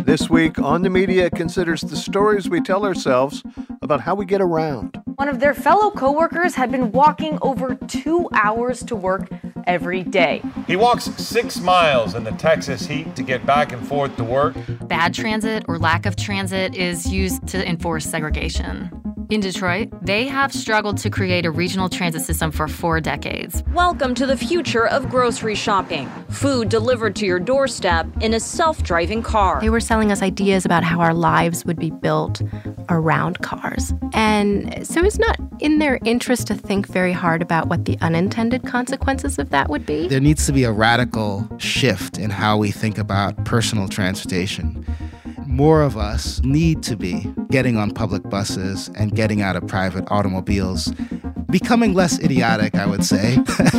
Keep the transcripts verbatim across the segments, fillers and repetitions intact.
this week, On the Media considers the stories we tell ourselves about how we get around. One of their fellow coworkers had been walking over two hours to work every day. He walks six miles in the Texas heat to get back and forth to work. Bad transit or lack of transit is used to enforce segregation. In Detroit, they have struggled to create a regional transit system for four decades. Welcome to the future of grocery shopping. Food delivered to your doorstep in a self-driving car. They were selling us ideas about how our lives would be built around cars. And so it's not in their interest to think very hard about what the unintended consequences of that would be. There needs to be a radical shift in how we think about personal transportation. More of us need to be getting on public buses and getting out of private automobiles, becoming less idiotic, I would say.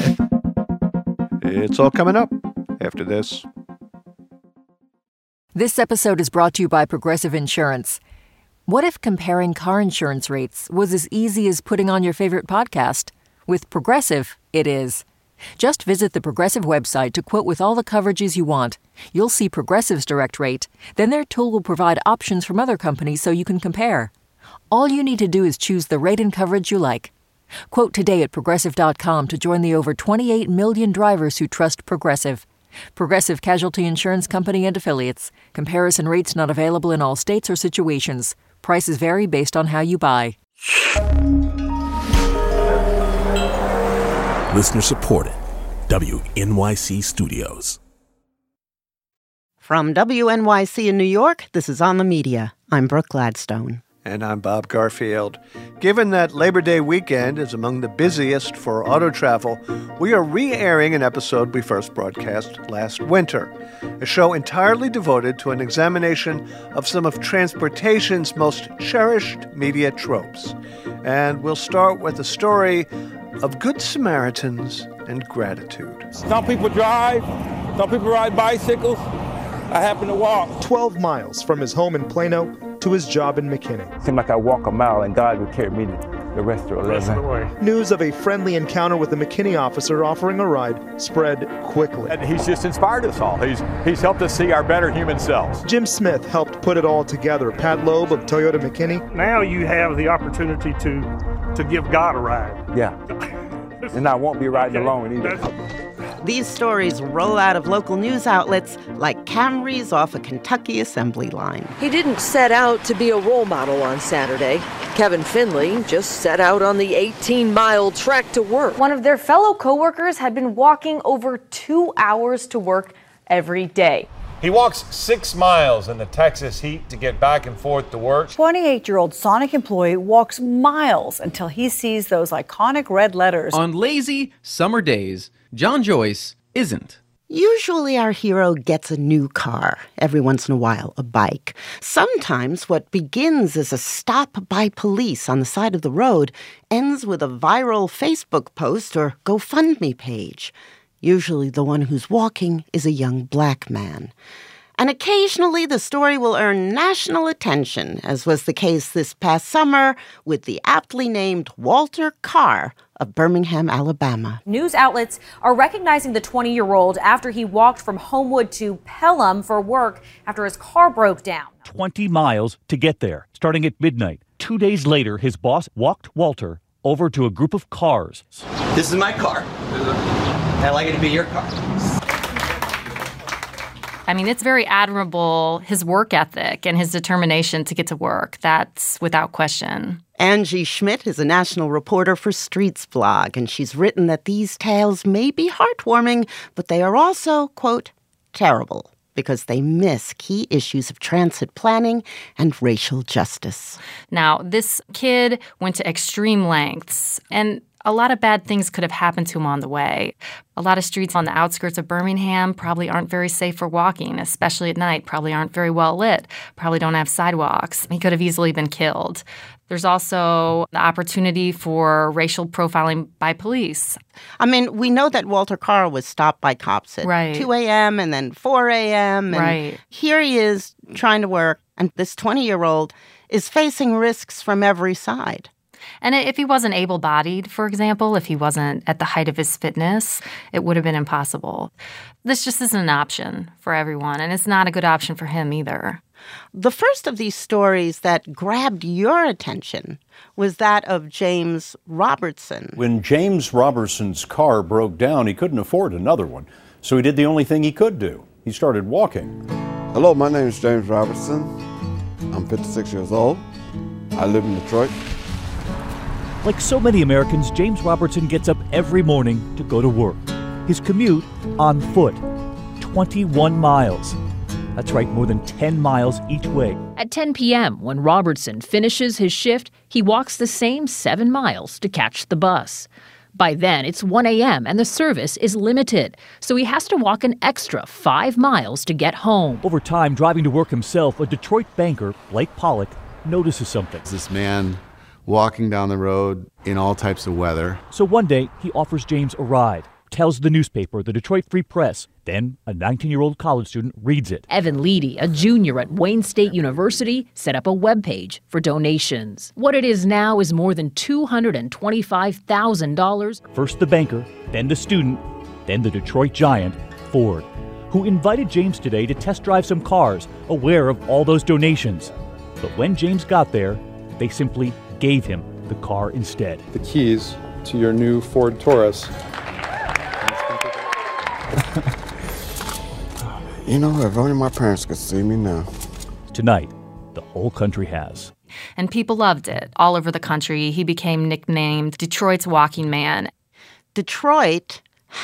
It's all coming up after this. This episode is brought to you by Progressive Insurance. What if comparing car insurance rates was as easy as putting on your favorite podcast? With Progressive, it is. Just visit the Progressive website to quote with all the coverages you want. You'll see Progressive's direct rate. Then their tool will provide options from other companies so you can compare. All you need to do is choose the rate and coverage you like. Quote today at Progressive dot com to join the over twenty-eight million drivers who trust Progressive. Progressive Casualty Insurance Company and Affiliates. Comparison rates not available in all states or situations. Prices vary based on how you buy. Listener supported. W N Y C Studios. From W N Y C in New York, this is On the Media. I'm Brooke Gladstone. And I'm Bob Garfield. Given that Labor Day weekend is among the busiest for auto travel, we are re-airing an episode we first broadcast last winter, a show entirely devoted to an examination of some of transportation's most cherished media tropes. And we'll start with a story of Good Samaritans and gratitude. Some people drive, some people ride bicycles. I happen to walk. twelve miles from his home in Plano to his job in McKinney. Seemed like I walk a mile and God would carry me the rest of the, rest of the way. News of a friendly encounter with a McKinney officer offering a ride spread quickly. And he's just inspired us all. He's he's helped us see our better human selves. Jim Smith helped put it all together. Pat Loeb of Toyota McKinney. Now you have the opportunity to, to give God a ride. Yeah. And I won't be riding okay. alone either. That's- These stories roll out of local news outlets like Camrys off a Kentucky assembly line. He didn't set out to be a role model on Saturday. Kevin Finley just set out on the eighteen-mile trek to work. One of their fellow coworkers had been walking over two hours to work every day. He walks six miles in the Texas heat to get back and forth to work. twenty-eight-year-old Sonic employee walks miles until he sees those iconic red letters. On lazy summer days, John Joyce isn't. Usually our hero gets a new car, every once in a while a bike. Sometimes what begins as a stop by police on the side of the road ends with a viral Facebook post or GoFundMe page. Usually the one who's walking is a young black man. And occasionally the story will earn national attention, as was the case this past summer with the aptly named Walter Carr of Birmingham, Alabama. News outlets are recognizing the twenty-year-old after he walked from Homewood to Pelham for work after his car broke down. twenty miles to get there, starting at midnight. Two days later, his boss walked Walter over to a group of cars. This is my car. I'd like it to be your car. I mean, it's very admirable, his work ethic and his determination to get to work. That's without question. Angie Schmidt is a national reporter for Streets Blog, and she's written that these tales may be heartwarming, but they are also, quote, terrible, because they miss key issues of transit planning and racial justice. Now, this kid went to extreme lengths, and a lot of bad things could have happened to him on the way. A lot of streets on the outskirts of Birmingham probably aren't very safe for walking, especially at night, probably aren't very well lit, probably don't have sidewalks. He could have easily been killed. There's also the opportunity for racial profiling by police. I mean, we know that Walter Carr was stopped by cops at right. two a.m. and then four a.m. And right. here he is trying to work, and this twenty-year-old is facing risks from every side. And if he wasn't able-bodied, for example, if he wasn't at the height of his fitness, it would have been impossible. This just isn't an option for everyone, and it's not a good option for him either. The first of these stories that grabbed your attention was that of James Robertson. When James Robertson's car broke down, he couldn't afford another one, so he did the only thing he could do. He started walking. Hello, my name is James Robertson. I'm fifty-six years old. I live in Detroit. Like so many Americans, James Robertson gets up every morning to go to work. His commute on foot, twenty-one miles. That's right, more than ten miles each way. At ten p.m., when Robertson finishes his shift, he walks the same seven miles to catch the bus. By then, it's one a.m. and the service is limited, so he has to walk an extra five miles to get home. Over time, driving to work himself, a Detroit banker, Blake Pollock, notices something. This man walking down the road in all types of weather. So one day, he offers James a ride, tells the newspaper, the Detroit Free Press. Then a nineteen-year-old college student reads it. Evan Leedy, a junior at Wayne State University, set up a webpage for donations. What it is now is more than two hundred twenty-five thousand dollars. First the banker, then the student, then the Detroit giant, Ford, who invited James today to test drive some cars, aware of all those donations. But when James got there, they simply gave him the car instead. The keys to your new Ford Taurus. You know, if only my parents could see me now. Tonight, the whole country has. And people loved it. All over the country, he became nicknamed Detroit's walking man. Detroit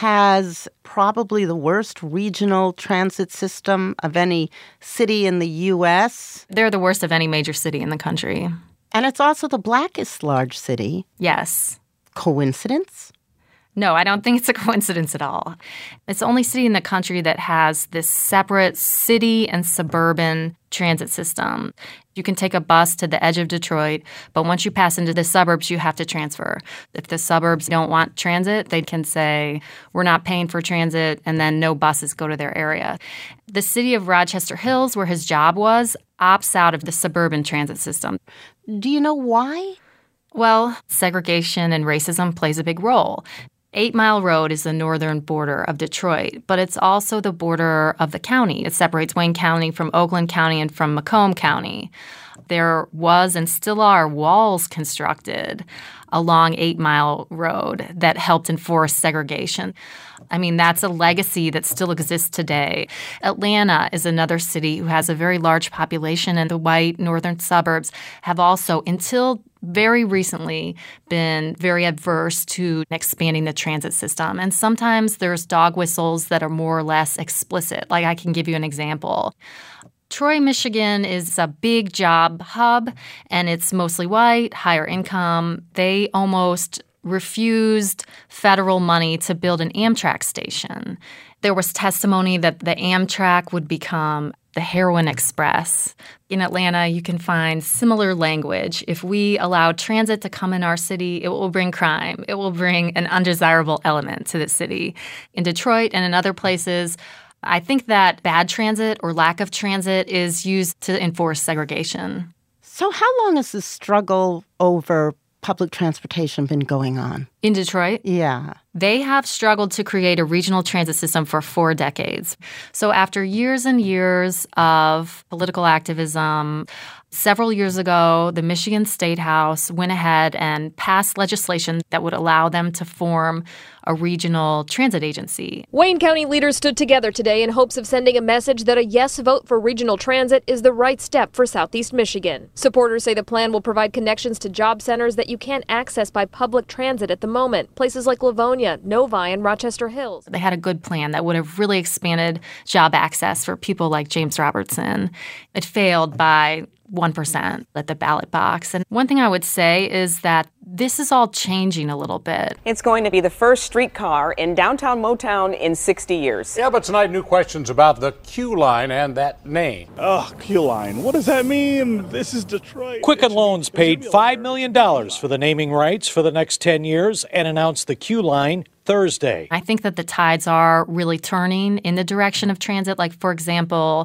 has probably the worst regional transit system of any city in the U S. They're the worst of any major city in the country. And it's also the blackest large city. Yes. Coincidence? No, I don't think it's a coincidence at all. It's the only city in the country that has this separate city and suburban transit system. You can take a bus to the edge of Detroit, but once you pass into the suburbs, you have to transfer. If the suburbs don't want transit, they can say, we're not paying for transit, and then no buses go to their area. The city of Rochester Hills, where his job was, opts out of the suburban transit system. Do you know why? Well, segregation and racism plays a big role. Eight Mile Road is the northern border of Detroit, but it's also the border of the county. It separates Wayne County from Oakland County and from Macomb County. There was and still are walls constructed along Eight Mile Road that helped enforce segregation. I mean, that's a legacy that still exists today. Atlanta is another city who has a very large population, and the white northern suburbs have also, until very recently, been very adverse to expanding the transit system. And sometimes there's dog whistles that are more or less explicit. Like, I can give you an example. Troy, Michigan is a big job hub, and it's mostly white, higher income. They almost refused federal money to build an Amtrak station. There was testimony that the Amtrak would become the Heroin Express. In Atlanta, you can find similar language. If we allow transit to come in our city, it will bring crime. It will bring an undesirable element to the city. In Detroit and in other places, I think that bad transit or lack of transit is used to enforce segregation. So how long has this struggle over public transportation been going on? In Detroit? Yeah. They have struggled to create a regional transit system for four decades. So after years and years of political activism, several years ago, the Michigan State House went ahead and passed legislation that would allow them to form a regional transit agency. Wayne County leaders stood together today in hopes of sending a message that a yes vote for regional transit is the right step for Southeast Michigan. Supporters say the plan will provide connections to job centers that you can't access by public transit at the moment, places like Livonia, Novi, and Rochester Hills. They had a good plan that would have really expanded job access for people like James Robertson. It failed by one percent at the ballot box. And one thing I would say is that this is all changing a little bit. It's going to be the first streetcar in downtown Motown in sixty years. Yeah, but tonight, new questions about the Q line and that name. Oh, Q line. What does that mean? This is Detroit. Quicken Loans paid five million dollars for the naming rights for the next ten years and announced the Q line Thursday. I think that the tides are really turning in the direction of transit. Like, for example,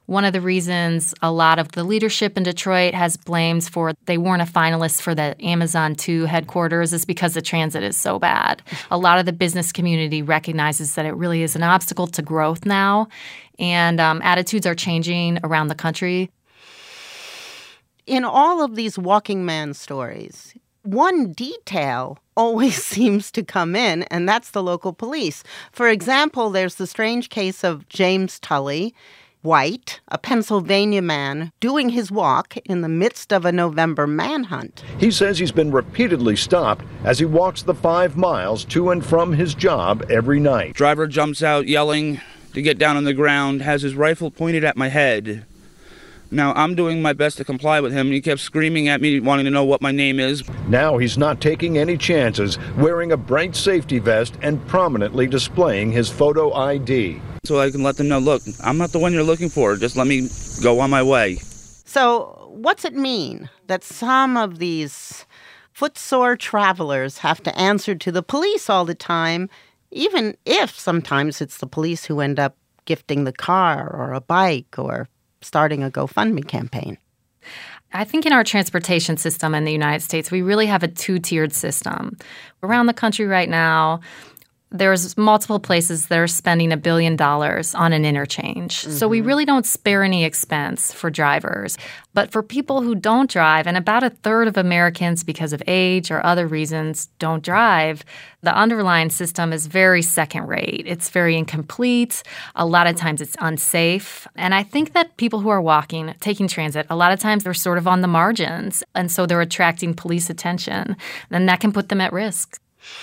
One of the reasons a lot of the leadership in Detroit has blames for they weren't a finalist for the Amazon two headquarters is because the transit is so bad. A lot of the business community recognizes that it really is an obstacle to growth now, and um, attitudes are changing around the country. In all of these walking man stories, one detail always seems to come in, and that's the local police. For example, there's the strange case of James Tully, white, a Pennsylvania man, doing his walk in the midst of a November manhunt. He says he's been repeatedly stopped as he walks the five miles to and from his job every night. Driver jumps out yelling to get down on the ground, has his rifle pointed at my head. Now, I'm doing my best to comply with him. He kept screaming at me, wanting to know what my name is. Now he's not taking any chances, wearing a bright safety vest and prominently displaying his photo I D. So I can let them know, look, I'm not the one you're looking for. Just let me go on my way. So what's it mean that some of these footsore travelers have to answer to the police all the time, even if sometimes it's the police who end up gifting the car or a bike or starting a GoFundMe campaign? I think in our transportation system in the United States, we really have a two-tiered system. Around the country right now, there's multiple places that are spending a billion dollars on an interchange. Mm-hmm. So we really don't spare any expense for drivers. But for people who don't drive, and about a third of Americans, because of age or other reasons, don't drive, the underlying system is very second-rate. It's very incomplete. A lot of times it's unsafe. And I think that people who are walking, taking transit, a lot of times they're sort of on the margins. And so they're attracting police attention. And that can put them at risk.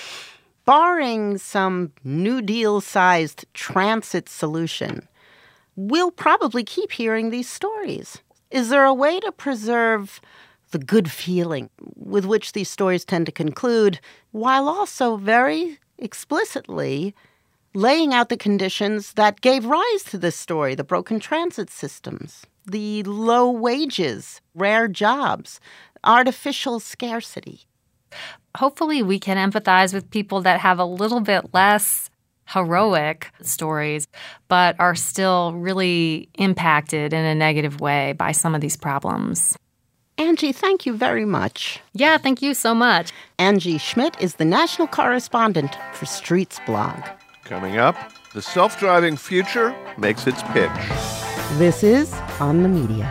Barring some New Deal-sized transit solution, we'll probably keep hearing these stories. Is there a way to preserve the good feeling with which these stories tend to conclude, while also very explicitly laying out the conditions that gave rise to this story, the broken transit systems, the low wages, rare jobs, artificial scarcity? Hopefully we can empathize with people that have a little bit less heroic stories, but are still really impacted in a negative way by some of these problems. Angie, thank you very much. Yeah, thank you so much. Angie Schmidt is the national correspondent for Streets Blog. Coming up, the self-driving future makes its pitch. This is On the Media.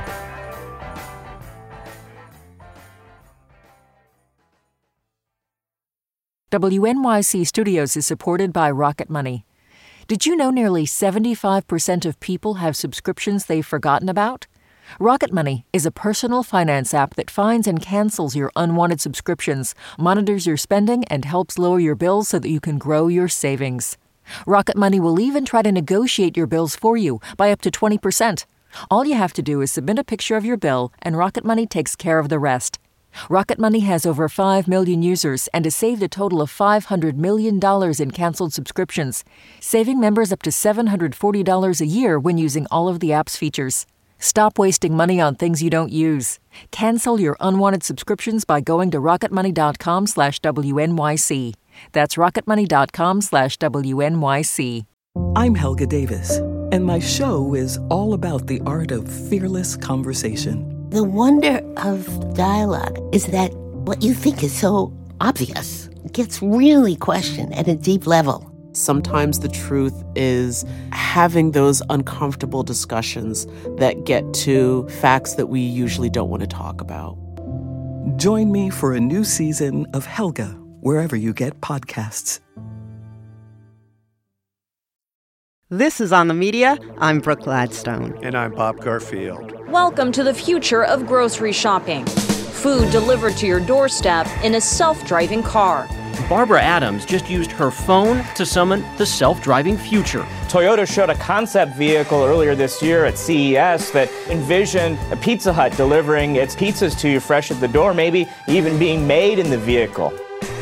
W N Y C Studios is supported by Rocket Money. Did you know nearly seventy-five percent of people have subscriptions they've forgotten about? Rocket Money is a personal finance app that finds and cancels your unwanted subscriptions, monitors your spending, and helps lower your bills so that you can grow your savings. Rocket Money will even try to negotiate your bills for you by up to twenty percent. All you have to do is submit a picture of your bill, and Rocket Money takes care of the rest. Rocket Money has over five million users and has saved a total of five hundred million dollars in canceled subscriptions, saving members up to seven hundred forty dollars a year when using all of the app's features. Stop wasting money on things you don't use. Cancel your unwanted subscriptions by going to rocketmoney.com slash WNYC. That's rocketmoney.com slash WNYC. I'm Helga Davis, and my show is all about the art of fearless conversation. The wonder of dialogue is that what you think is so obvious gets really questioned at a deep level. Sometimes the truth is having those uncomfortable discussions that get to facts that we usually don't want to talk about. Join me for a new season of Helga, wherever you get podcasts. This is On the Media. I'm Brooke Gladstone. And I'm Bob Garfield. Welcome to the future of grocery shopping. Food delivered to your doorstep in a self-driving car. Barbara Adams just used her phone to summon the self-driving future. Toyota showed a concept vehicle earlier this year at C E S that envisioned a Pizza Hut delivering its pizzas to you fresh at the door, maybe even being made in the vehicle.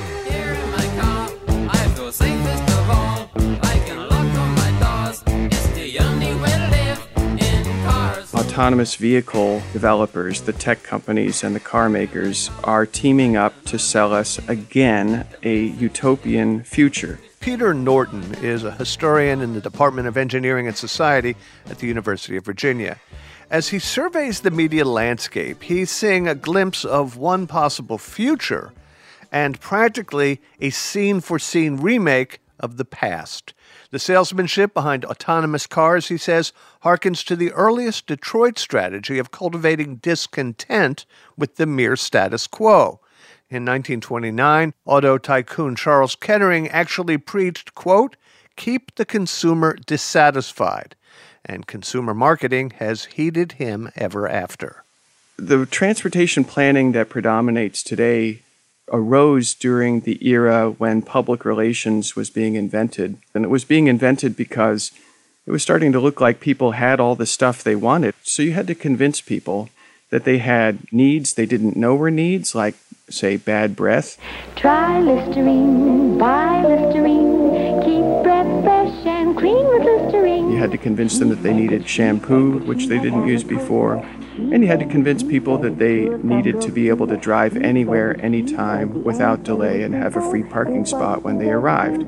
Autonomous vehicle developers, the tech companies and the car makers, are teaming up to sell us again a utopian future. Peter Norton is a historian in the Department of Engineering and Society at the University of Virginia. As he surveys the media landscape, he's seeing a glimpse of one possible future and practically a scene-for-scene remake of the past. The salesmanship behind autonomous cars, he says, harkens to the earliest Detroit strategy of cultivating discontent with the mere status quo. In nineteen twenty-nine, auto tycoon Charles Kettering actually preached, quote, "Keep the consumer dissatisfied," and consumer marketing has heeded him ever after. The transportation planning that predominates today arose during the era when public relations was being invented. And it was being invented because it was starting to look like people had all the stuff they wanted. So you had to convince people that they had needs they didn't know were needs, like, say, bad breath. Try Listerine, buy Listerine, keep breath fresh and clean with Listerine. You had to convince them that they needed shampoo, which they didn't use before. And you had to convince people that they needed to be able to drive anywhere, anytime, without delay, and have a free parking spot when they arrived.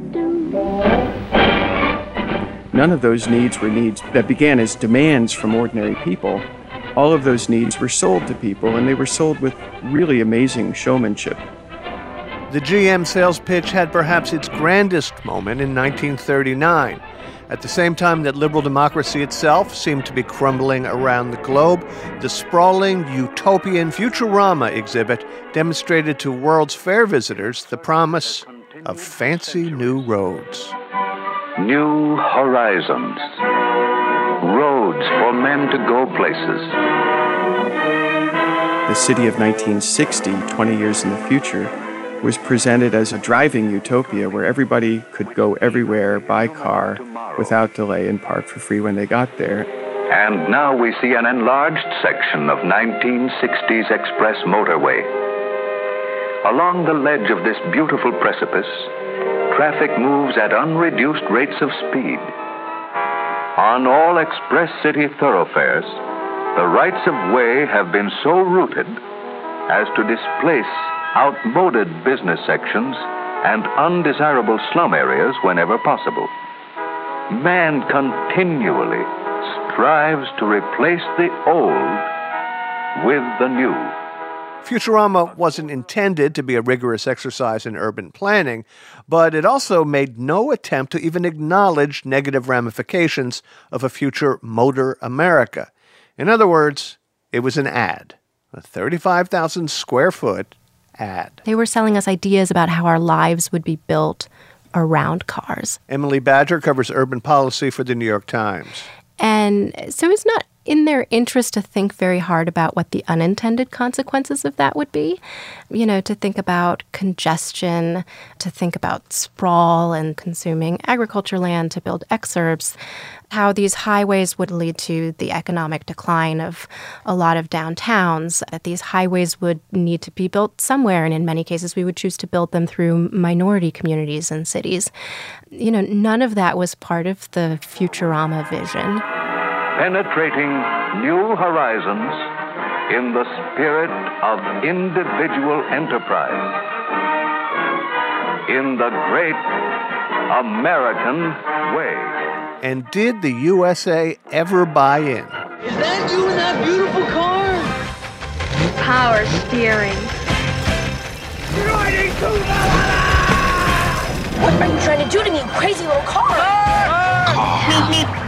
None of those needs were needs that began as demands from ordinary people. All of those needs were sold to people, and they were sold with really amazing showmanship. The G M sales pitch had perhaps its grandest moment in nineteen thirty-nine. At the same time that liberal democracy itself seemed to be crumbling around the globe, the sprawling utopian Futurama exhibit demonstrated to World's Fair visitors the promise of fancy new roads. New horizons. Roads for men to go places. The city of nineteen sixty, twenty years in the future, was presented as a driving utopia where everybody could go everywhere by car without delay and park for free when they got there. And now we see an enlarged section of nineteen sixties express motorway. Along the ledge of this beautiful precipice, traffic moves at unreduced rates of speed. On all express city thoroughfares, the rights of way have been so rooted as to displace outmoded business sections and undesirable slum areas whenever possible. Man continually strives to replace the old with the new. Futurama wasn't intended to be a rigorous exercise in urban planning, but it also made no attempt to even acknowledge negative ramifications of a future motor America. In other words, it was an ad, a thirty-five thousand square foot ad. They were selling us ideas about how our lives would be built around cars. Emily Badger covers urban policy for the New York Times. And so it's not in their interest to think very hard about what the unintended consequences of that would be. You know, to think about congestion, to think about sprawl and consuming agriculture land to build exurbs, how these highways would lead to the economic decline of a lot of downtowns, that these highways would need to be built somewhere, and in many cases we would choose to build them through minority communities and cities. You know, none of that was part of the Futurama vision. Penetrating new horizons in the spirit of individual enterprise. In the great American way. And did the U S A ever buy in? Is that you in that beautiful car? Power steering. Riding to the What are you trying to do to me, you crazy little car? Ah! Meep, meep.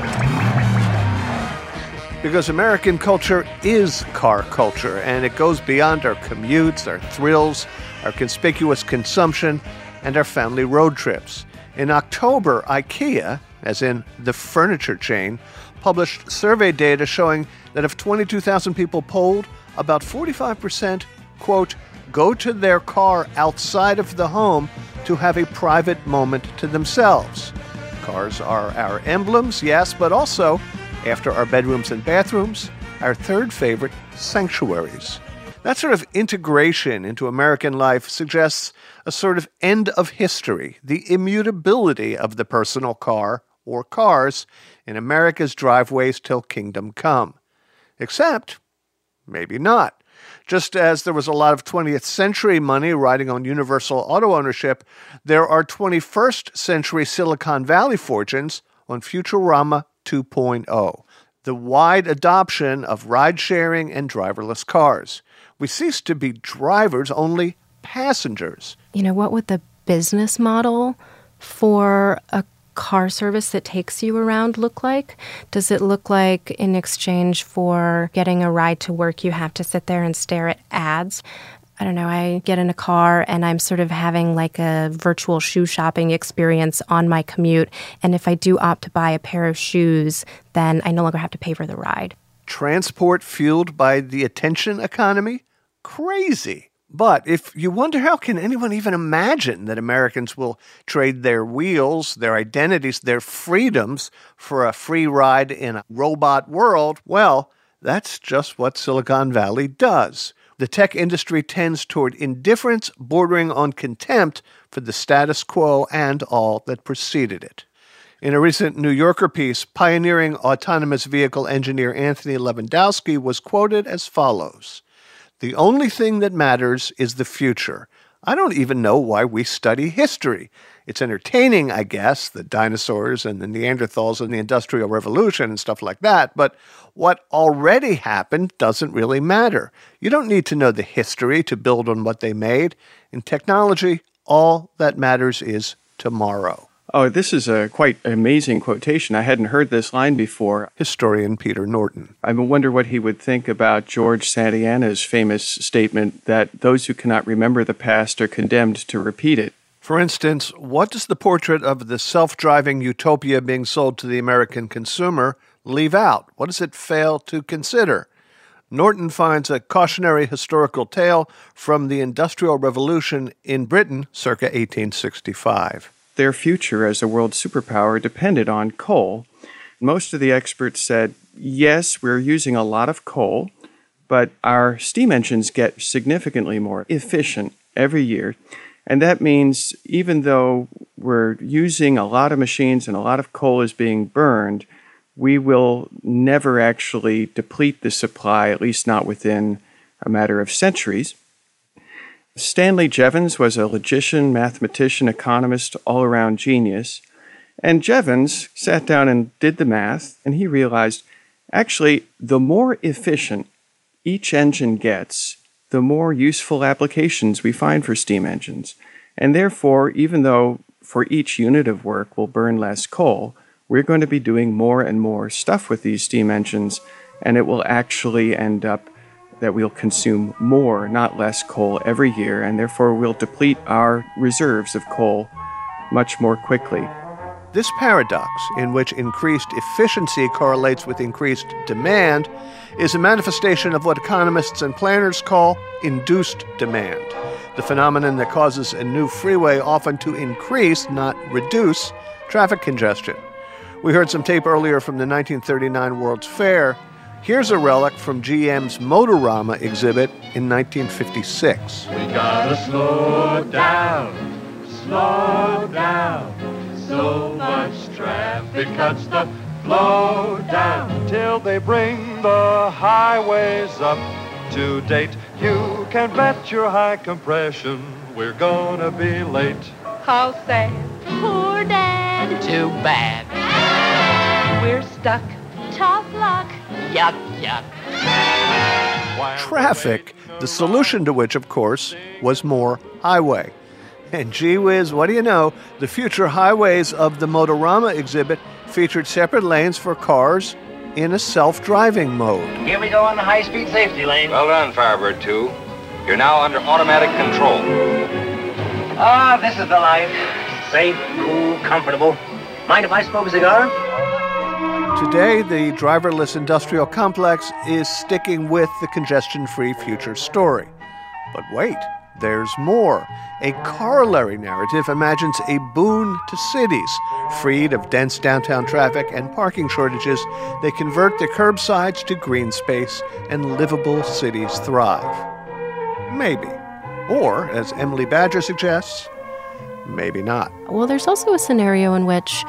Because American culture is car culture, and it goes beyond our commutes, our thrills, our conspicuous consumption, and our family road trips. In October, IKEA, as in the furniture chain, published survey data showing that of twenty-two thousand people polled, about forty-five percent, quote, go to their car outside of the home to have a private moment to themselves. Cars are our emblems, yes, but also, after our bedrooms and bathrooms, our third favorite, sanctuaries. That sort of integration into American life suggests a sort of end of history, the immutability of the personal car, or cars, in America's driveways till kingdom come. Except, maybe not. Just as there was a lot of twentieth century money riding on universal auto ownership, there are twenty-first century Silicon Valley fortunes on Futurama two point oh, the wide adoption of ride-sharing and driverless cars. We cease to be drivers, only passengers. You know, what would the business model for a car service that takes you around look like? Does it look like in exchange for getting a ride to work, you have to sit there and stare at ads? I don't know, I get in a car and I'm sort of having like a virtual shoe shopping experience on my commute. And if I do opt to buy a pair of shoes, then I no longer have to pay for the ride. Transport fueled by the attention economy? Crazy. But if you wonder how can anyone even imagine that Americans will trade their wheels, their identities, their freedoms for a free ride in a robot world, well, that's just what Silicon Valley does. The tech industry tends toward indifference bordering on contempt for the status quo and all that preceded it. In a recent New Yorker piece, pioneering autonomous vehicle engineer Anthony Lewandowski was quoted as follows: "The only thing that matters is the future. I don't even know why we study history. It's entertaining, I guess, the dinosaurs and the Neanderthals and the Industrial Revolution and stuff like that, but what already happened doesn't really matter. You don't need to know the history to build on what they made. In technology, all that matters is tomorrow." Oh, this is a quite amazing quotation. I hadn't heard this line before. Historian Peter Norton. I wonder what he would think about George Santayana's famous statement that those who cannot remember the past are condemned to repeat it. For instance, what does the portrait of the self-driving utopia being sold to the American consumer leave out? What does it fail to consider? Norton finds a cautionary historical tale from the Industrial Revolution in Britain circa eighteen sixty-five. Their future as a world superpower depended on coal. Most of the experts said, yes, we're using a lot of coal, but our steam engines get significantly more efficient every year. And that means even though we're using a lot of machines and a lot of coal is being burned, we will never actually deplete the supply, at least not within a matter of centuries. Stanley Jevons was a logician, mathematician, economist, all-around genius. And Jevons sat down and did the math, and he realized, actually, the more efficient each engine gets, the more useful applications we find for steam engines. And therefore, even though for each unit of work we'll burn less coal, we're going to be doing more and more stuff with these steam engines, and it will actually end up that we'll consume more, not less coal every year, and therefore we'll deplete our reserves of coal much more quickly. This paradox, in which increased efficiency correlates with increased demand, is a manifestation of what economists and planners call induced demand, the phenomenon that causes a new freeway often to increase, not reduce, traffic congestion. We heard some tape earlier from the nineteen thirty-nine World's Fair. Here's a relic from G M's Motorama exhibit in nineteen fifty-six. We gotta slow down, slow down. So much traffic cuts the flow down till they bring the highways up to date. You can bet your high compression we're gonna be late. How sad, poor Dad. Too bad. We're stuck. Tough luck. Yuck, yuck. Traffic, the solution to which, of course, was more highway. And gee whiz, what do you know, the future highways of the Motorama exhibit featured separate lanes for cars in a self-driving mode. Here we go on the high-speed safety lane. Well done, Firebird two. You're now under automatic control. Ah, this is the life. Safe, cool, comfortable. Mind if I smoke a cigar? Today, the driverless industrial complex is sticking with the congestion-free future story. But wait, there's more. A corollary narrative imagines a boon to cities. Freed of dense downtown traffic and parking shortages, they convert the curbsides to green space and livable cities thrive. Maybe. Or, as Emily Badger suggests, maybe not. Well, there's also a scenario in which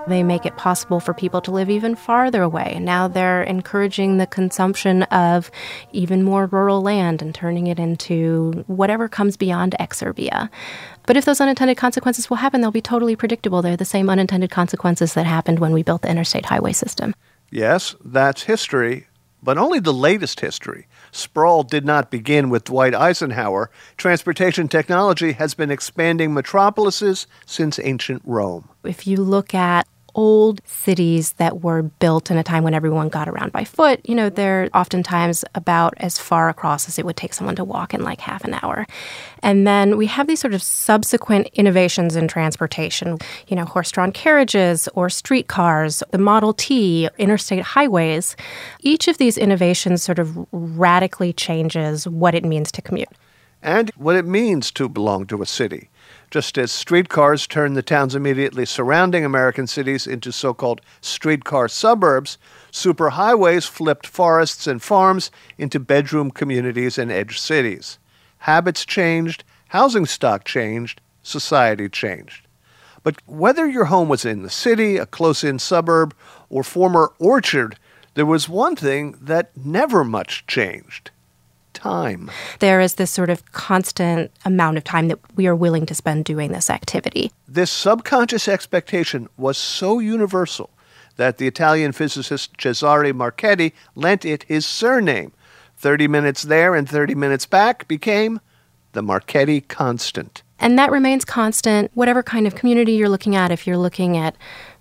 They make it possible for people to live even farther away. Now they're encouraging the consumption of even more rural land and turning it into whatever comes beyond exurbia. But if those unintended consequences will happen, they'll be totally predictable. They're the same unintended consequences that happened when we built the interstate highway system. Yes, that's history, but only the latest history. Sprawl did not begin with Dwight Eisenhower. Transportation technology has been expanding metropolises since ancient Rome. If you look at old cities that were built in a time when everyone got around by foot, you know, they're oftentimes about as far across as it would take someone to walk in like half an hour. And then we have these sort of subsequent innovations in transportation, you know, horse-drawn carriages or streetcars, the Model T, interstate highways. Each of these innovations sort of radically changes what it means to commute. And what it means to belong to a city. Just as streetcars turned the towns immediately surrounding American cities into so-called streetcar suburbs, superhighways flipped forests and farms into bedroom communities and edge cities. Habits changed, housing stock changed, society changed. But whether your home was in the city, a close-in suburb, or former orchard, there was one thing that never much changed. Time. There is this sort of constant amount of time that we are willing to spend doing this activity. This subconscious expectation was so universal that the Italian physicist Cesare Marchetti lent it his surname. thirty minutes there and thirty minutes back became the Marchetti constant. And that remains constant, whatever kind of community you're looking at. If you're looking at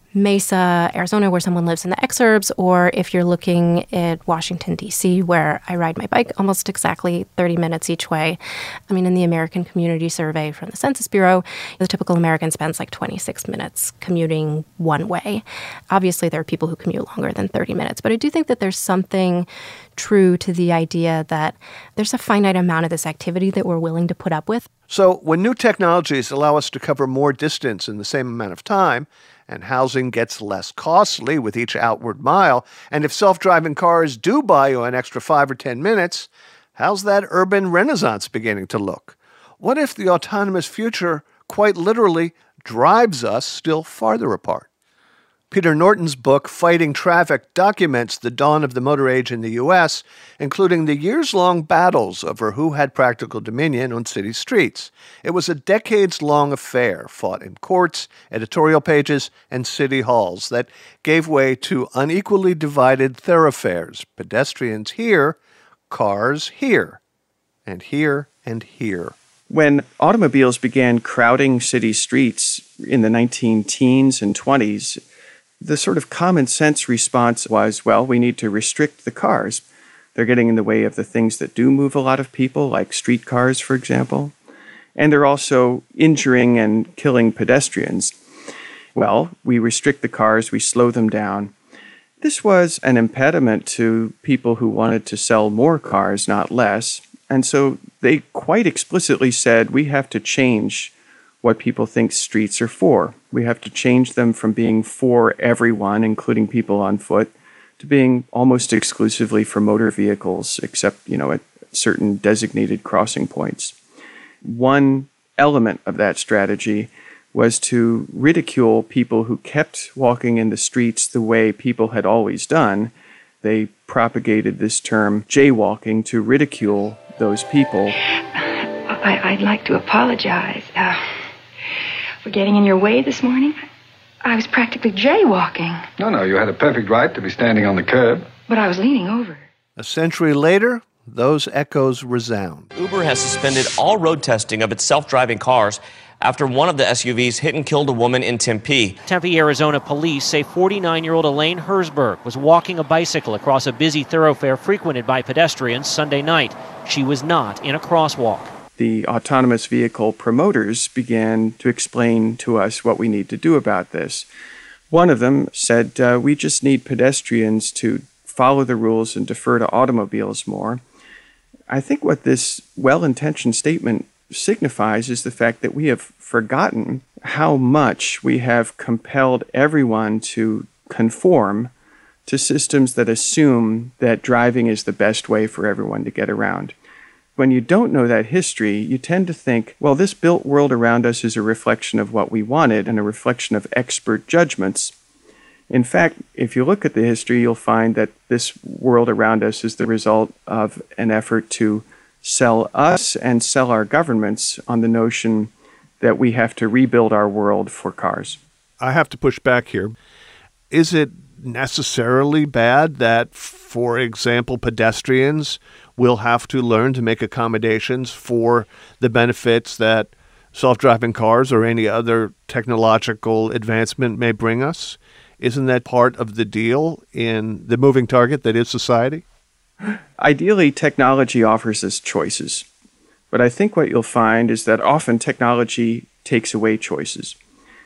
Mesa, Arizona, where someone lives in the exurbs, or if you're looking at Washington, D C, where I ride my bike almost exactly thirty minutes each way. I mean, in the American Community Survey from the Census Bureau, the typical American spends like twenty-six minutes commuting one way. Obviously, there are people who commute longer than thirty minutes, but I do think that there's something true to the idea that there's a finite amount of this activity that we're willing to put up with. So when new technologies allow us to cover more distance in the same amount of time, and housing gets less costly with each outward mile, and if self-driving cars do buy you an extra five or ten minutes, how's that urban renaissance beginning to look? What if the autonomous future quite literally drives us still farther apart? Peter Norton's book, Fighting Traffic, documents the dawn of the motor age in the U S, including the years-long battles over who had practical dominion on city streets. It was a decades-long affair fought in courts, editorial pages, and city halls that gave way to unequally divided thoroughfares, pedestrians here, cars here, and here and here. When automobiles began crowding city streets in the nineteen teens and twenties, the sort of common sense response was, well, we need to restrict the cars. They're getting in the way of the things that do move a lot of people, like streetcars, for example. And they're also injuring and killing pedestrians. Well, we restrict the cars, we slow them down. This was an impediment to people who wanted to sell more cars, not less. And so they quite explicitly said, we have to change what people think streets are for. We have to change them from being for everyone, including people on foot, to being almost exclusively for motor vehicles, except, you know, at certain designated crossing points. One element of that strategy was to ridicule people who kept walking in the streets the way people had always done. They propagated this term jaywalking to ridicule those people. I, I'd like to apologize uh, for getting in your way this morning. I was practically jaywalking. No, no, you had a perfect right to be standing on the curb. But I was leaning over. A century later, those echoes resound. Uber has suspended all road testing of its self-driving cars after one of the S U Vs hit and killed a woman in Tempe. Tempe, Arizona police say forty-nine-year-old Elaine Herzberg was walking a bicycle across a busy thoroughfare frequented by pedestrians Sunday night. She was not in a crosswalk. The autonomous vehicle promoters began to explain to us what we need to do about this. One of them said, uh, we just need pedestrians to follow the rules and defer to automobiles more. I think what this well-intentioned statement signifies is the fact that we have forgotten how much we have compelled everyone to conform to systems that assume that driving is the best way for everyone to get around. When you don't know that history, you tend to think, well, this built world around us is a reflection of what we wanted and a reflection of expert judgments. In fact, if you look at the history, you'll find that this world around us is the result of an effort to sell us and sell our governments on the notion that we have to rebuild our world for cars. I have to push back here. Is it necessarily bad that, for example, pedestrians will have to learn to make accommodations for the benefits that self-driving cars or any other technological advancement may bring us? Isn't that part of the deal in the moving target that is society? Ideally, technology offers us choices. But I think what you'll find is that often technology takes away choices.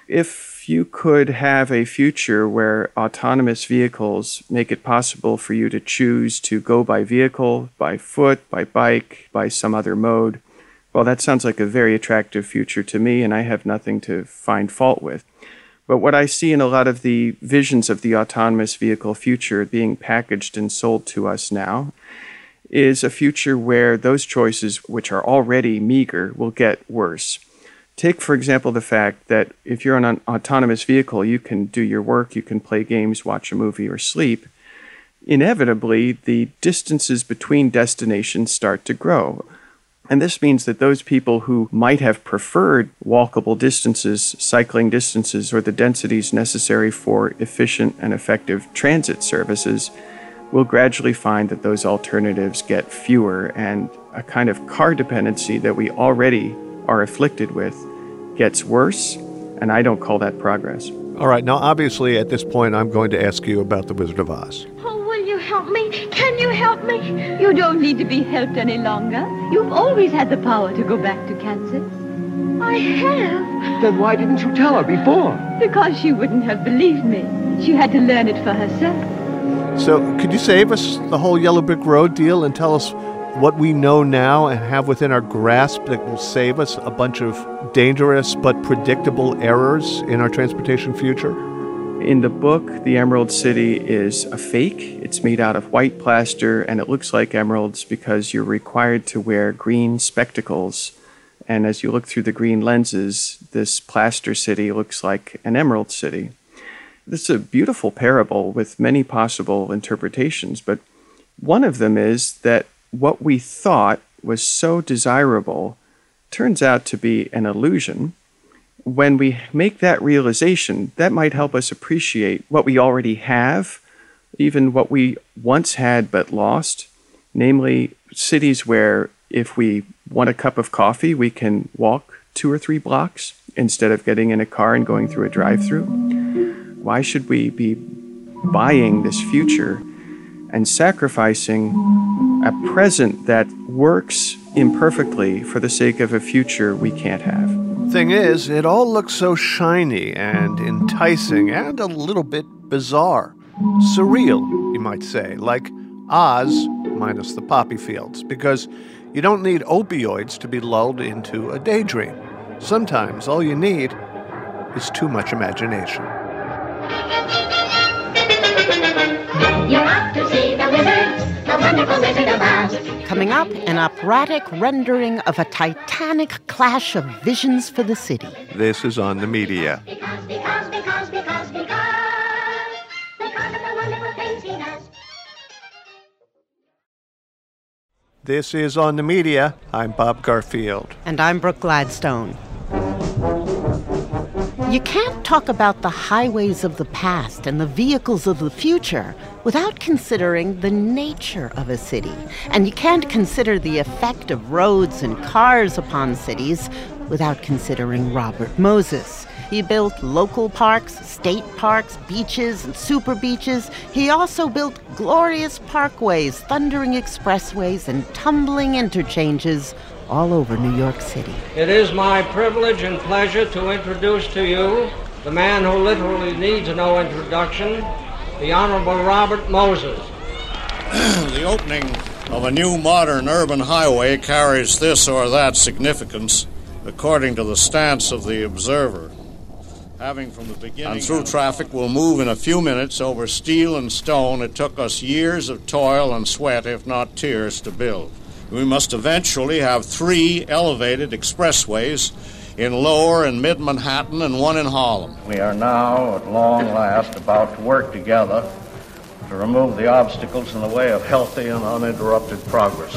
If you could have a future where autonomous vehicles make it possible for you to choose to go by vehicle, by foot, by bike, by some other mode, well, that sounds like a very attractive future to me, and I have nothing to find fault with. But what I see in a lot of the visions of the autonomous vehicle future being packaged and sold to us now is a future where those choices, which are already meager, will get worse. Take, for example, the fact that if you're on an autonomous vehicle, you can do your work, you can play games, watch a movie, or sleep. Inevitably, the distances between destinations start to grow. And this means that those people who might have preferred walkable distances, cycling distances, or the densities necessary for efficient and effective transit services will gradually find that those alternatives get fewer, and a kind of car dependency that we already are afflicted with gets worse, and I don't call that progress. All right, now obviously at this point I'm going to ask you about The Wizard of Oz. Oh, will you help me? Can you help me? You don't need to be helped any longer. You've always had the power to go back to Kansas. I have. Then why didn't you tell her before? Because she wouldn't have believed me. She had to learn it for herself. So could you save us the whole Yellow Brick Road deal and tell us what we know now and have within our grasp that will save us a bunch of dangerous but predictable errors in our transportation future? In the book, the Emerald City is a fake. It's made out of white plaster, and it looks like emeralds because you're required to wear green spectacles. And as you look through the green lenses, this plaster city looks like an emerald city. This is a beautiful parable with many possible interpretations, but one of them is that what we thought was so desirable turns out to be an illusion. When we make that realization, that might help us appreciate what we already have, even what we once had but lost, namely cities where if we want a cup of coffee, we can walk two or three blocks instead of getting in a car and going through a drive-through. Why should we be buying this future and sacrificing a present that works imperfectly for the sake of a future we can't have? Thing is, it all looks so shiny and enticing and a little bit bizarre. Surreal, you might say, like Oz minus the poppy fields, because you don't need opioids to be lulled into a daydream. Sometimes all you need is too much imagination. You're off to see the wizard, the wonderful Wizard of Oz. Coming up, an operatic rendering of a titanic clash of visions for the city. This is On the Media. Because, because, because, because, because, because of the wonderful things he does. This is On the Media. I'm Bob Garfield. And I'm Brooke Gladstone. You can't talk about the highways of the past and the vehicles of the future without considering the nature of a city. And you can't consider the effect of roads and cars upon cities without considering Robert Moses. He built local parks, state parks, beaches, and super beaches. He also built glorious parkways, thundering expressways, and tumbling interchanges all over New York City. It is my privilege and pleasure to introduce to you the man who literally needs no introduction, the Honorable Robert Moses. The opening of a new modern urban highway carries this or that significance according to the stance of the observer. Having from the beginning... And through traffic will move in a few minutes over steel and stone it took us years of toil and sweat, if not tears, to build. We must eventually have three elevated expressways, in Lower and Mid Manhattan and one in Harlem. We are now, at long last, about to work together to remove the obstacles in the way of healthy and uninterrupted progress.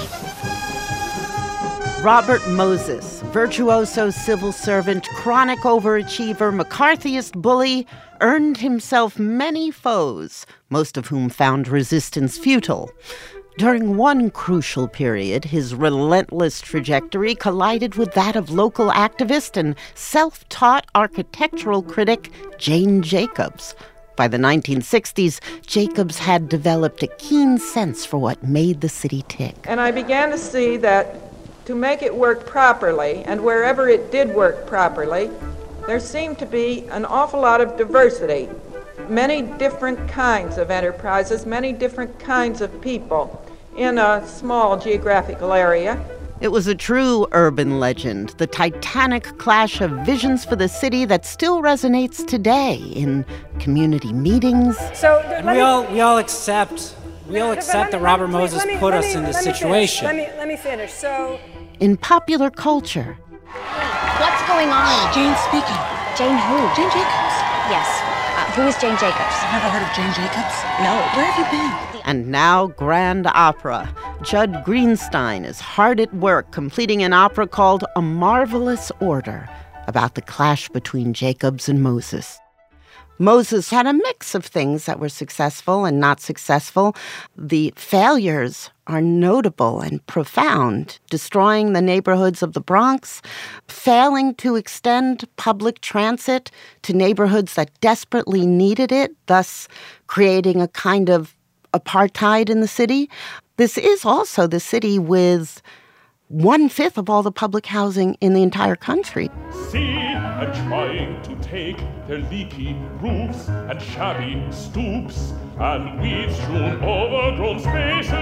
Robert Moses, virtuoso civil servant, chronic overachiever, McCarthyist bully, earned himself many foes, most of whom found resistance futile. During one crucial period, his relentless trajectory collided with that of local activist and self-taught architectural critic Jane Jacobs. By the nineteen sixties, Jacobs had developed a keen sense for what made the city tick. And I began to see that to make it work properly, and wherever it did work properly, there seemed to be an awful lot of diversity. Many different kinds of enterprises, many different kinds of people in a small geographical area. It was a true urban legend, the titanic clash of visions for the city that still resonates today in community meetings. So and we all we all accept we all accept that Robert Moses put us in this situation. Let me let me finish. So in popular culture. What's going on? Jane speaking. Jane who? Jane Jacobs. Yes. Uh, who is Jane Jacobs? You've never heard of Jane Jacobs? No. Where have you been? And now Grand Opera. Judd Greenstein is hard at work completing an opera called A Marvelous Order, about the clash between Jacobs and Moses. Moses had a mix of things that were successful and not successful. The failures are notable and profound, destroying the neighborhoods of the Bronx, failing to extend public transit to neighborhoods that desperately needed it, thus creating a kind of apartheid in the city. This is also the city with one-fifth of all the public housing in the entire country. See, I'm trying to take their leaky roofs and shabby stoops and weed-strewn overgrown spaces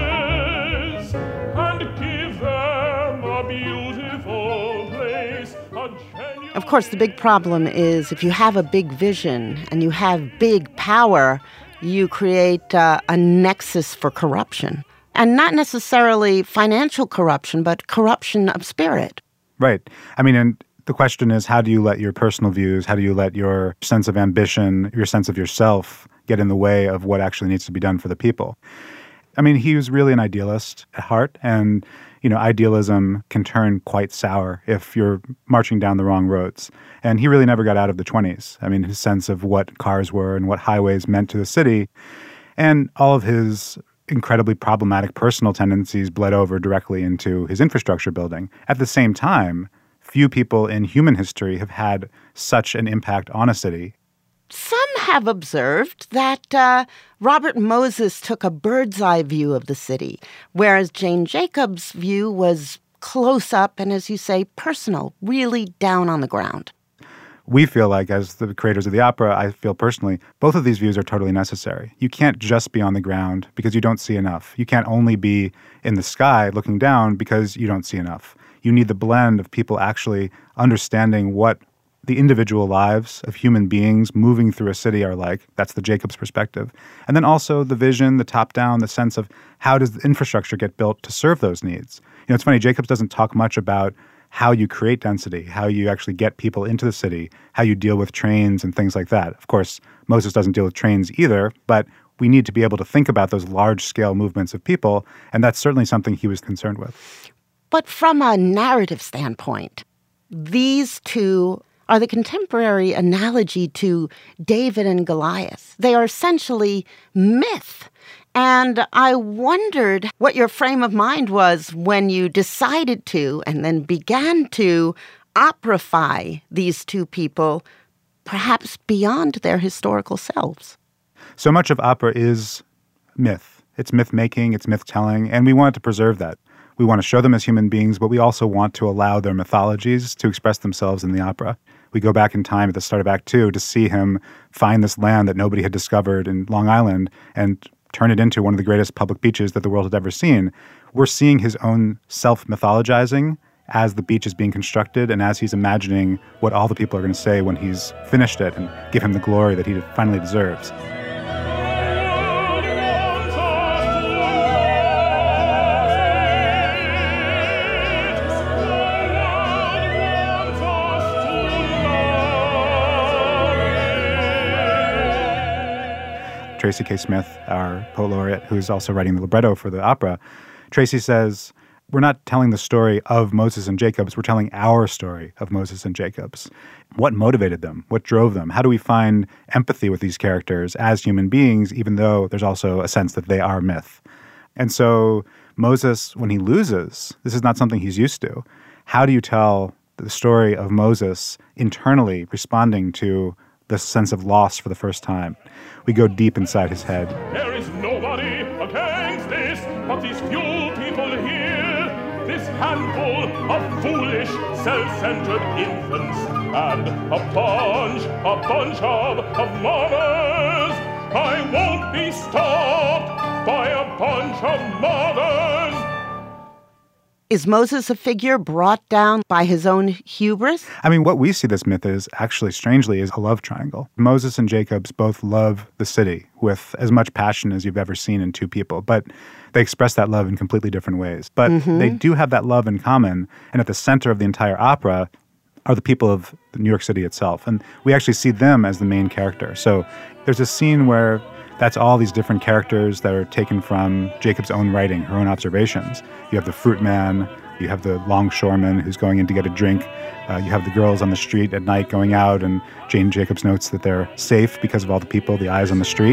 and give them a beautiful place, a genuine... Of course, the big problem is if you have a big vision and you have big power, you create uh, a nexus for corruption. And not necessarily financial corruption, but corruption of spirit. Right. I mean, and the question is, how do you let your personal views, how do you let your sense of ambition, your sense of yourself get in the way of what actually needs to be done for the people? I mean, he was really an idealist at heart, and, you know, idealism can turn quite sour if you're marching down the wrong roads. And he really never got out of the twenties. I mean, his sense of what cars were and what highways meant to the city, and all of his incredibly problematic personal tendencies bled over directly into his infrastructure building. At the same time, few people in human history have had such an impact on a city. Some have observed that uh, Robert Moses took a bird's-eye view of the city, whereas Jane Jacobs' view was close up and, as you say, personal, really down on the ground. We feel like, as the creators of the opera, I feel personally, both of these views are totally necessary. You can't just be on the ground because you don't see enough. You can't only be in the sky looking down because you don't see enough. You need the blend of people actually understanding what the individual lives of human beings moving through a city are like. That's the Jacobs perspective. And then also the vision, the top-down, the sense of how does the infrastructure get built to serve those needs. You know, it's funny, Jacobs doesn't talk much about how you create density, how you actually get people into the city, how you deal with trains and things like that. Of course, Moses doesn't deal with trains either, but we need to be able to think about those large-scale movements of people, and that's certainly something he was concerned with. But from a narrative standpoint, these two are the contemporary analogy to David and Goliath. They are essentially myth. And I wondered what your frame of mind was when you decided to and then began to operify these two people, perhaps beyond their historical selves. So much of opera is myth. It's myth-making, it's myth-telling, and we wanted to preserve that. We want to show them as human beings, but we also want to allow their mythologies to express themselves in the opera. We go back in time at the start of Act Two to see him find this land that nobody had discovered in Long Island and turn it into one of the greatest public beaches that the world had ever seen. We're seeing his own self-mythologizing as the beach is being constructed and as he's imagining what all the people are going to say when he's finished it and give him the glory that he finally deserves. Tracy K. Smith, our poet laureate, who's also writing the libretto for the opera, Tracy says, we're not telling the story of Moses and Jacobs, we're telling our story of Moses and Jacobs. What motivated them? What drove them? How do we find empathy with these characters as human beings, even though there's also a sense that they are myth? And so Moses, when he loses, this is not something he's used to. How do you tell the story of Moses internally responding to the sense of loss for the first time? We go deep inside his head. There is nobody against this but these few people here, this handful of foolish, self-centered infants, and a bunch, a bunch of, of mothers. I won't be stopped by a bunch of mothers. Is Moses a figure brought down by his own hubris? I mean, what we see this myth is actually, strangely, is a love triangle. Moses and Jacobs both love the city with as much passion as you've ever seen in two people, but they express that love in completely different ways. But mm-hmm. they do have that love in common, and at the center of the entire opera are the people of New York City itself. And we actually see them as the main character. So there's a scene where that's all these different characters that are taken from Jacob's own writing, her own observations. You have the fruit man, you have the longshoreman who's going in to get a drink, uh, you have the girls on the street at night going out, and Jane Jacobs notes that they're safe because of all the people, the eyes on the street.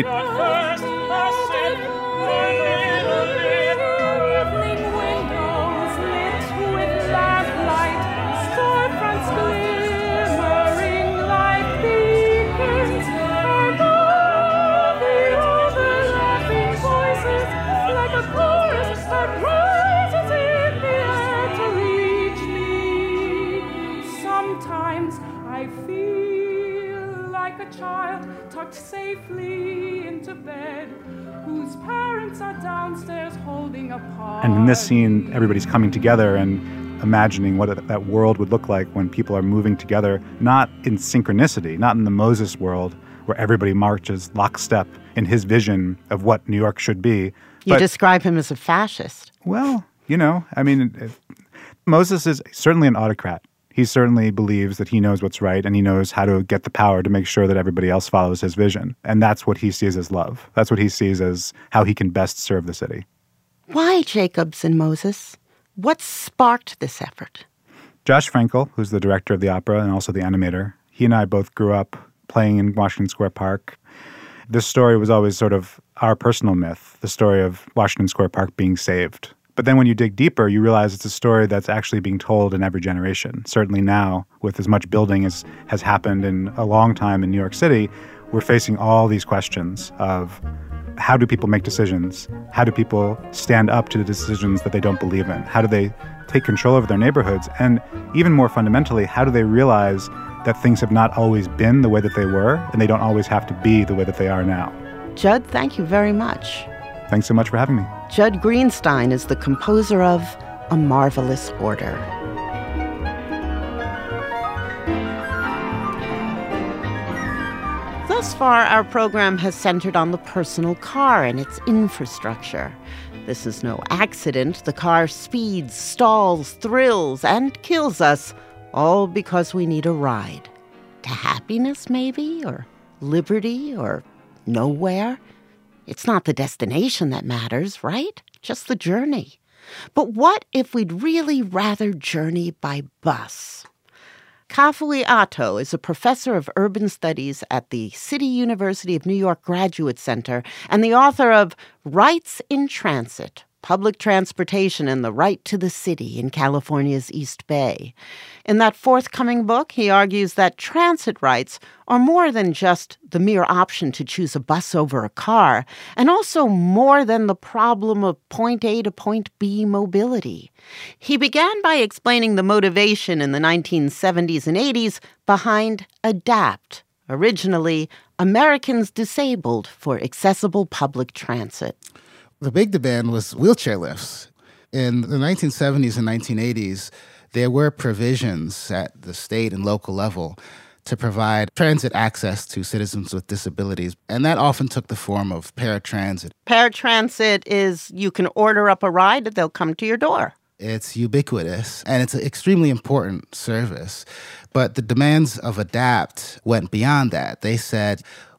Safely into bed, whose parents are downstairs holding a paw. And in this scene, everybody's coming together and imagining what that world would look like when people are moving together, not in synchronicity, not in the Moses world where everybody marches lockstep in his vision of what New York should be. You but, describe him as a fascist. Well, you know, I mean, if, Moses is certainly an autocrat. He certainly believes that he knows what's right, and he knows how to get the power to make sure that everybody else follows his vision. And that's what he sees as love. That's what he sees as how he can best serve the city. Why Jacobs and Moses? What sparked this effort? Josh Frankel, who's the director of the opera and also the animator, he and I both grew up playing in Washington Square Park. This story was always sort of our personal myth, the story of Washington Square Park being saved. But then when you dig deeper, you realize it's a story that's actually being told in every generation. Certainly now, with as much building as has happened in a long time in New York City, we're facing all these questions of how do people make decisions? How do people stand up to the decisions that they don't believe in? How do they take control over their neighborhoods? And even more fundamentally, how do they realize that things have not always been the way that they were, and they don't always have to be the way that they are now? Judd, thank you very much. Thanks so much for having me. Judd Greenstein is the composer of A Marvelous Order. Thus far, our program has centered on the personal car and its infrastructure. This is no accident. The car speeds, stalls, thrills, and kills us, all because we need a ride. To happiness, maybe, or liberty, or nowhere. It's not the destination that matters, right? Just the journey. But what if we'd really rather journey by bus? Kafui Atto is a professor of urban studies at the City University of New York Graduate Center and the author of Rights in Transit, Public Transportation and the Right to the City in California's East Bay. In that forthcoming book, he argues that transit rights are more than just the mere option to choose a bus over a car, and also more than the problem of point A to point B mobility. He began by explaining the motivation in the nineteen seventies and eighties behind ADAPT, originally Americans Disabled for Accessible Public Transit. The big demand was wheelchair lifts. In the nineteen seventies and nineteen eighties, there were provisions at the state and local level to provide transit access to citizens with disabilities, and that often took the form of paratransit. Paratransit is you can order up a ride, they'll come to your door. It's ubiquitous, and it's an extremely important service. But the demands of ADAPT went beyond that. They said,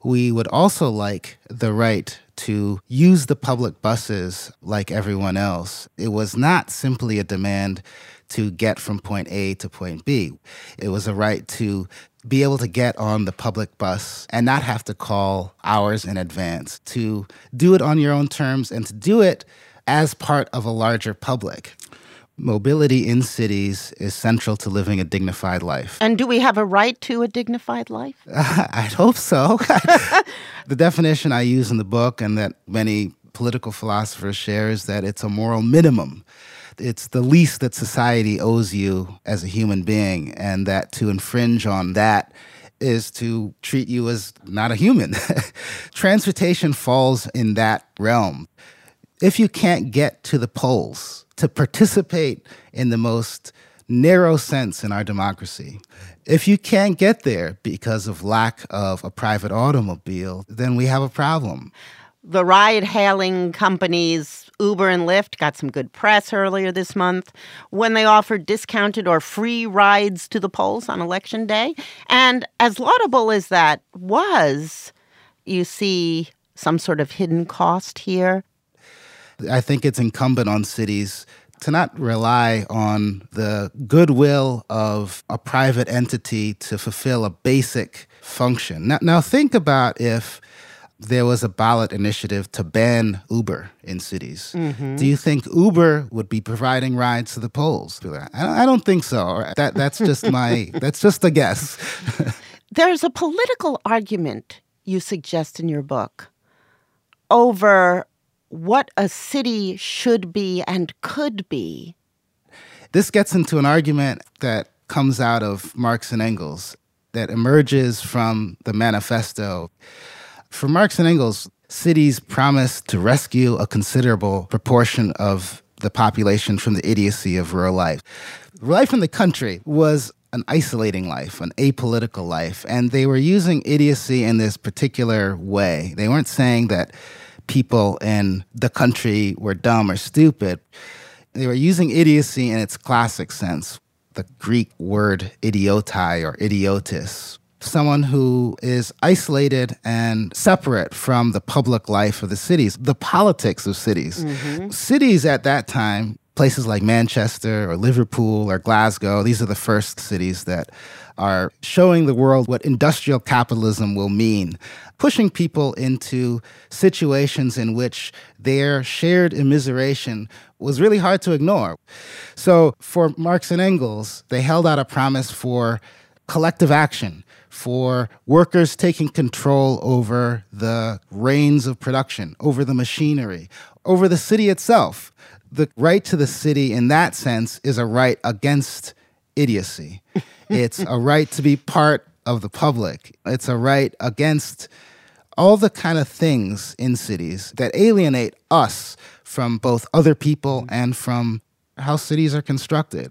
we would also like the right to use the public buses like everyone else. It was not simply a demand to get from point A to point B. It was a right to be able to get on the public bus and not have to call hours in advance, to do it on your own terms and to do it as part of a larger public. Mobility in cities is central to living a dignified life. And do we have a right to a dignified life? Uh, I'd hope so. The definition I use in the book and that many political philosophers share is that it's a moral minimum. It's the least that society owes you as a human being, and that to infringe on that is to treat you as not a human. Transportation falls in that realm. If you can't get to the polls to participate in the most narrow sense in our democracy, if you can't get there because of lack of a private automobile, then we have a problem. The ride-hailing companies Uber and Lyft got some good press earlier this month when they offered discounted or free rides to the polls on Election Day. And as laudable as that was, you see some sort of hidden cost here. I think it's incumbent on cities to not rely on the goodwill of a private entity to fulfill a basic function. Now, now think about if there was a ballot initiative to ban Uber in cities. Mm-hmm. Do you think Uber would be providing rides to the polls? I don't think so. That that's just my that's just a guess. There's a political argument you suggest in your book over what a city should be and could be. This gets into an argument that comes out of Marx and Engels, that emerges from the manifesto. For Marx and Engels, cities promised to rescue a considerable proportion of the population from the idiocy of rural life. Life in the country was an isolating life, an apolitical life, and they were using idiocy in this particular way. They weren't saying that people in the country were dumb or stupid. They were using idiocy in its classic sense, the Greek word idiotai or idiotis. Someone who is isolated and separate from the public life of the cities, the politics of cities. Mm-hmm. Cities at that time, places like Manchester or Liverpool or Glasgow, these are the first cities that are showing the world what industrial capitalism will mean, pushing people into situations in which their shared immiseration was really hard to ignore. So for Marx and Engels, they held out a promise for collective action, for workers taking control over the reins of production, over the machinery, over the city itself. The right to the city in that sense is a right against idiocy. It's a right to be part of the public. It's a right against all the kind of things in cities that alienate us from both other people and from how cities are constructed.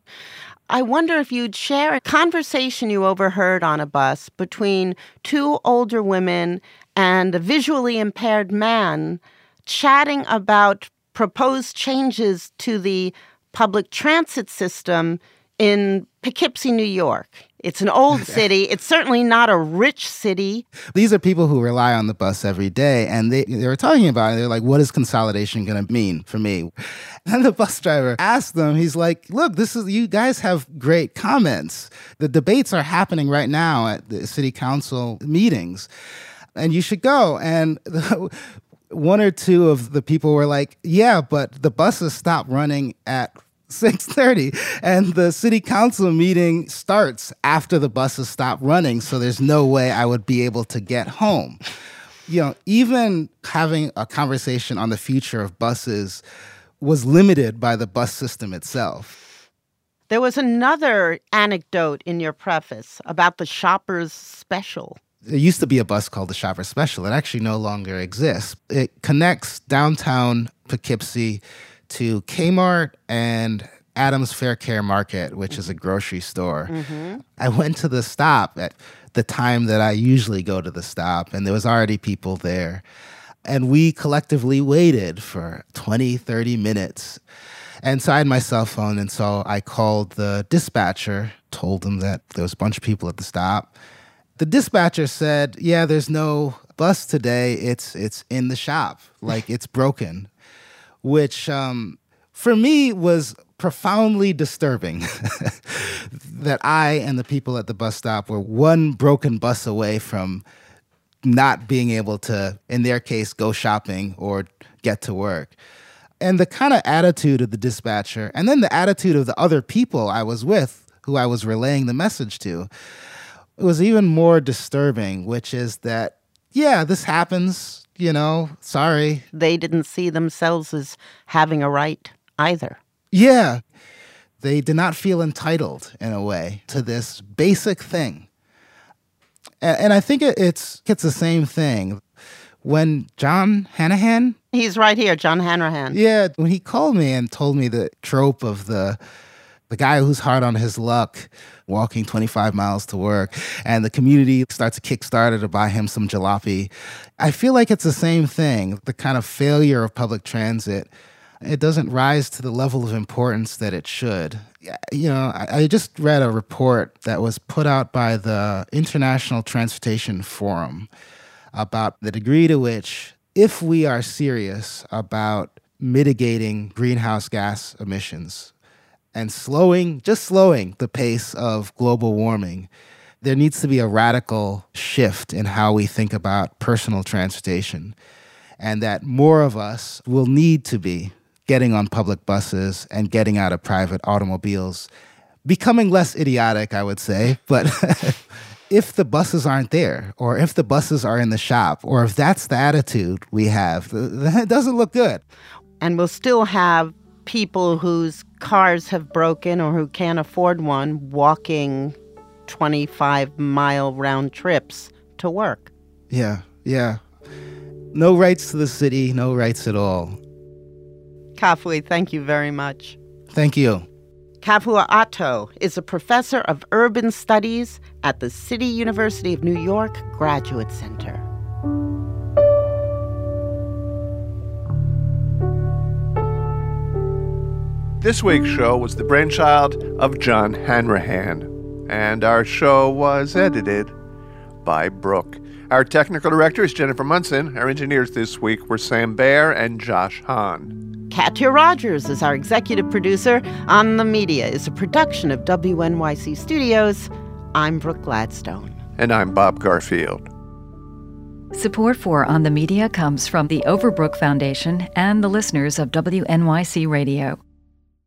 I wonder if you'd share a conversation you overheard on a bus between two older women and a visually impaired man chatting about proposed changes to the public transit system in Poughkeepsie, New York. It's an old city. It's certainly not a rich city. These are people who rely on the bus every day, and they, they were talking about it. They're like, what is consolidation going to mean for me? And the bus driver asked them, he's like, look, this is you guys have great comments. The debates are happening right now at the city council meetings, and you should go. And the, one or two of the people were like, yeah, but the buses stop running at six thirty, and the city council meeting starts after the buses stop running, so there's no way I would be able to get home. You know, even having a conversation on the future of buses was limited by the bus system itself. There was another anecdote in your preface about the Shoppers Special. There used to be a bus called the Shoppers Special. It actually no longer exists. It connects downtown Poughkeepsie to Kmart and Adams Fair Care Market, which is a grocery store. Mm-hmm. I went to the stop at the time that I usually go to the stop, and there was already people there. And we collectively waited for twenty, thirty minutes. And so I had my cell phone, and so I called the dispatcher, told them that there was a bunch of people at the stop. The dispatcher said, yeah, there's no bus today. It's it's in the shop, like it's broken, which um, for me was profoundly disturbing. That I and the people at the bus stop were one broken bus away from not being able to, in their case, go shopping or get to work. And the kind of attitude of the dispatcher, and then the attitude of the other people I was with, who I was relaying the message to, it was even more disturbing, which is that, yeah, this happens, you know, sorry. They didn't see themselves as having a right either. Yeah. They did not feel entitled, in a way, to this basic thing. And, and I think it, it's, it's the same thing. When John Hanahan... He's right here, John Hanrahan. Yeah, when he called me and told me the trope of the the guy who's hard on his luck, walking twenty-five miles to work, and the community starts a Kickstarter to buy him some jalopy, I feel like it's the same thing, the kind of failure of public transit. It doesn't rise to the level of importance that it should. You know, I, I just read a report that was put out by the International Transportation Forum about the degree to which, if we are serious about mitigating greenhouse gas emissions and slowing, just slowing the pace of global warming, there needs to be a radical shift in how we think about personal transportation, and that more of us will need to be getting on public buses and getting out of private automobiles, becoming less idiotic, I would say, but if the buses aren't there, or if the buses are in the shop, or if that's the attitude we have, that doesn't look good. And we'll still have people whose cars have broken or who can't afford one walking twenty-five mile round trips to work. Yeah, yeah. No rights to the city, no rights at all. Kafui, thank you very much. Thank you. Kafua Atto is a professor of urban studies at the City University of New York Graduate Center. This week's show was the brainchild of John Hanrahan, and our show was edited by Brooke. Our technical director is Jennifer Munson. Our engineers this week were Sam Baer and Josh Hahn. Katya Rogers is our executive producer. On the Media is a production of W N Y C Studios. I'm Brooke Gladstone. And I'm Bob Garfield. Support for On the Media comes from the Overbrook Foundation and the listeners of W N Y C Radio.